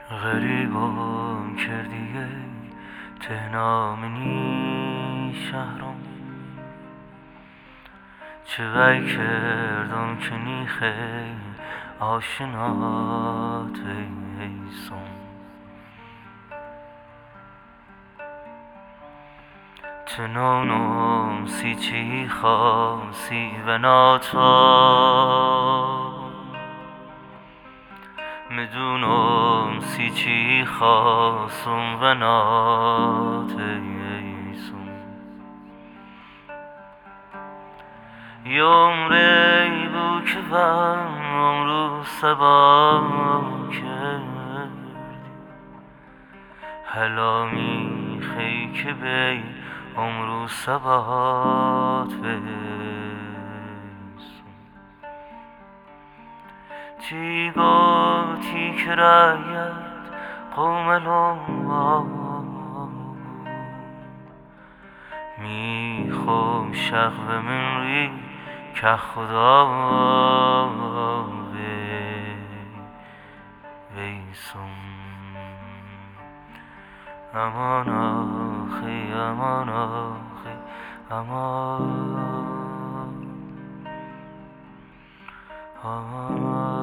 غریبم کردی ای تهنا منی شهرم، چه وی کردم که نیخی آشنات ایسم. تنونم سی چی خاصی و ناتا میدونم سی چی خواستم و ناتیسم. یه عمری بو که عمرو سبا کردی، هلا میخی که بی عمرو سبات بیسم. تی گوتی که رایت قوم میخوام شخو من ری که خدا ویسم. امان آخی امان آخی امان